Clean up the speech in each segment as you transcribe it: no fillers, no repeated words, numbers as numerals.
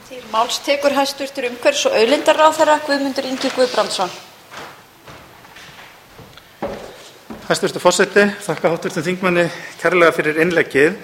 Til máls tekur hæstv. Umhverfis- og auðlindaráðherra Guðmundur Ingi Guðbrandsson. Hæstv. forseti, þakka hv. þingmanni kærlega fyrir innleggið.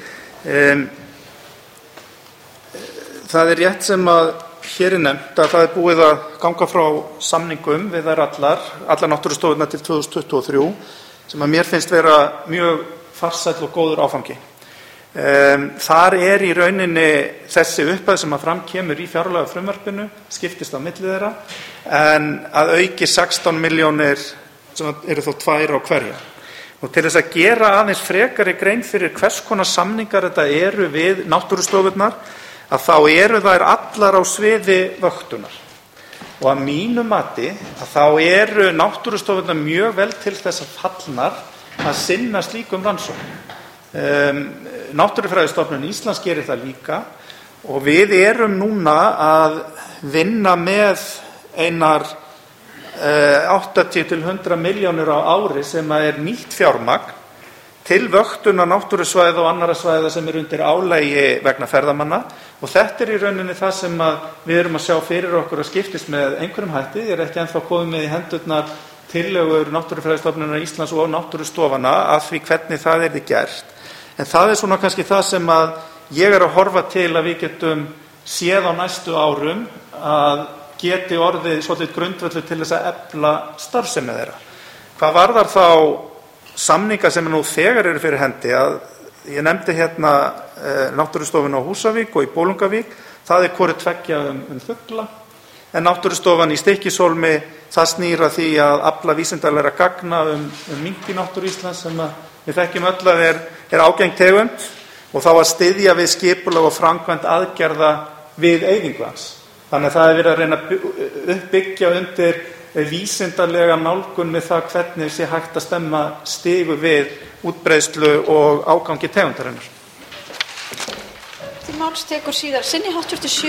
Það rétt sem að hér nefnt að það búið að ganga frá samningum við þær allar náttúrustofurnar til 2023 sem að mér finnst vera mjög farsæll og góður áfangi. Þar í rauninni þessi upphæð sem að fram kemur í fjárlagafrumvarpinu skiptist á milli þeirra en að auki 16 milljónir sem eru þó 2 á hverja. Og til þess að gera aðeins frekari grein fyrir hvers konar samningar þetta eru við náttúrustofurnar að þá eru þær allar á sviði vöktunar. Og að mínu mati að þá eru náttúrustofurnar mjög vel til þess að fallnar að sinna slíkum rannsóknum. Náttúrufræðistofnun Íslands gerir það líka og við erum núna að vinna með einar 80 til 100 milljónir á ári sem nýtt fjármagn til vöktunar náttúrusvæða og annarra svæða sem undir álagi vegna ferðamanna og þetta í rauninni það sem við erum að sjá fyrir okkur að skiptist með einhverjum hætti. Ég ekki ennþá komið með í hendurnar tillögur Náttúrufræðistofnunar Íslands og náttúrustofana að því hvernig það yrði gert. En það svona kannski það sem að ég að horfa til að við getum séð á næstu árum að geti orðið svolítið grundvöllur til þess að efla starfsemi þeirra. Hvað varðar þá samninga sem nú þegar eru fyrir hendi að ég nefndi hérna náttúrustofuna á Húsavík og í Bolungarvík, það hvoru tveggja fugla en náttúrustofan í Stykkishólmi það snýr að því að afla vísindalegra gagna mink í náttúru Íslands sem við þekkjum öll að ágeng tegund og þá að styðja við skipulag og framkvæmd aðgerða við eyðingu hans. Þannig að það verið að reyna að uppbyggja undir vísindalega nálgun með það hvernig sé hægt að stemma stigu við útbreiðslu og ágangi tegundarinnar. Til máls tekur síðar sinni hv.